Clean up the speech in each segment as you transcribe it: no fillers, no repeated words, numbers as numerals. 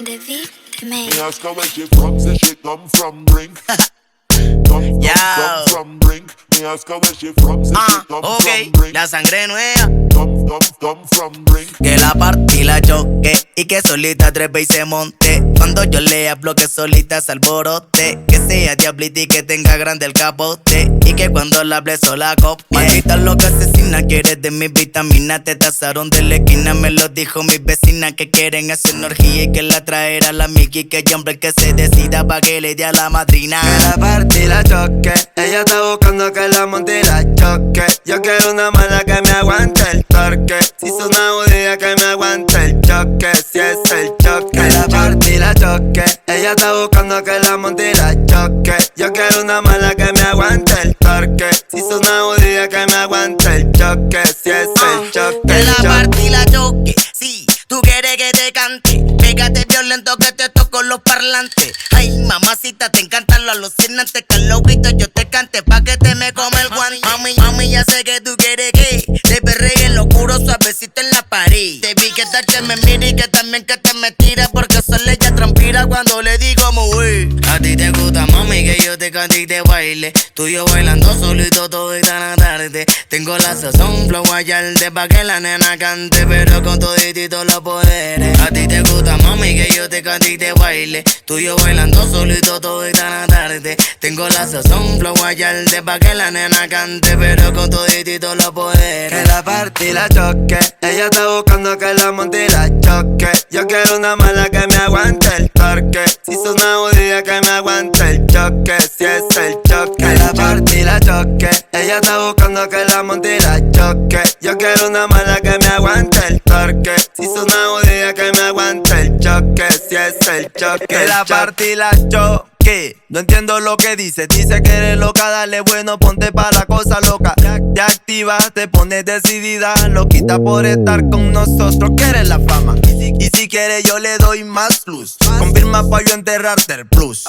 David Me May. ask her where she from, say she come from Brink. Come from Brink. Me ask her where she from, say she come from Brink. La sangre nueva. Come from Brink. Que la partí la choque y que solita trepe y se monte. Cuando yo le hablo que solita se alborote. Que sea diablita y que tenga grande el capote. Y que cuando la hable sola copie. Maldita loca asesina, quieres de mis vitaminas. Te tasaron de la esquina, me lo dijo mi vecina. Que quieren hacer una orgía y que la traerá la Miki. Que hay hombre que se decida pa' que le dé a la madrina. Que la partí la choque, ella está buscando que la monte y la choque. Yo quiero una mala que me aguante el torque. Si es una judía que me aguante el choque. Si es el choque, que la partí la choque, ella está buscando que la monte y la choque. Yo quiero una mala que me aguante el torque. Si es una judía que me aguante el choque. Si es el choque, Que la partí la choque, sí, tú quieres que te cante. Pégate violento que te toco los parlantes. Ay, mamacita, te encantan los alucinantes. Que los gritos yo te cante pa' que te me come el guante. Mami, ya sé que tú quieres que te perregue en lo oscuro, suavecito en la pared. Te vi que tal que me mire y que también que te me tira. Porque solo ella transpira cuando le digo mover. A ti te gusta, mami, que yo te cante y te baile. Tú y yo bailando solito todo y tan tarde. Tengo la sazón, flow de pa' que la nena cante. Pero con toditito los poderes. A ti te gusta, mami, que yo te cante y te baile. Tú y yo bailando solito todo y tan tarde. Tengo la sazón, flow de pa' que la nena cante. Pero con toditito los poderes. que la partí la choque, ella está buscando que la monte y la choque. Yo quiero una mala que me aguante el torque. Si es una judía que me aguante el choque. Si es el choque, que la partí la choque, ella está buscando que la monte y la choque. Yo quiero una mala que me aguante el torque. Si es una judía que me aguante el choque. Si es el choque, que la partí la choque. No entiendo lo que dice que eres loca, dale bueno, ponte pa' la cosa loca. Te activas, te pones decidida, loquita por estar con nosotros, quieres la fama. Y si quieres yo le doy más luz, confirma pa' yo enterrarte el plus.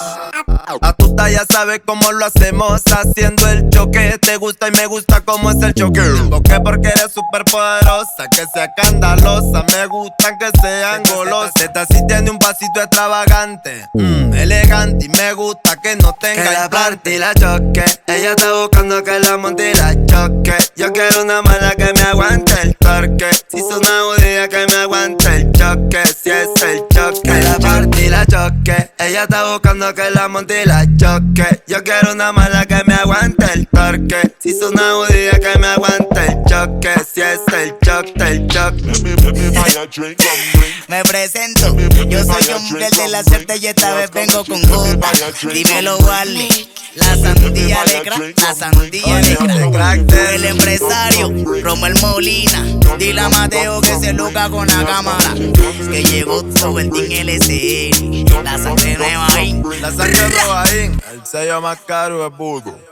A tu talla sabes cómo lo hacemos, haciendo el choque. Te gusta y me gusta cómo es el choque. Porque eres súper poderosa, que sea escandalosa. Me gustan que sean golosas. Esta sí tiene un pasito extravagante, elegante, y me gusta que no tenga que la partí la choque, ella está buscando que la monte y la choque. Yo quiero una mala que me aguante el torque. Si es una judía que me aguante el choque. Si es el choque, que la partí la choque, ella está buscando que la monte y la choque. Yo quiero una mala que me aguante el torque. Si es una judía que me aguante el choque. Si es el choque, el choque. Let me buy a drink from Brink. Me presento, yo soy hombre de la suerte y esta vez vengo con J. Dímelo, Wally. La sandía de crack, la sandía de crack. El empresario, Romel Molina. Dile a Mateo que se luca con la cámara. Que llegó sobre el Team LCN. La sangre nueva ahí. La sangre nueva ahí. El sello más caro es Voodoo.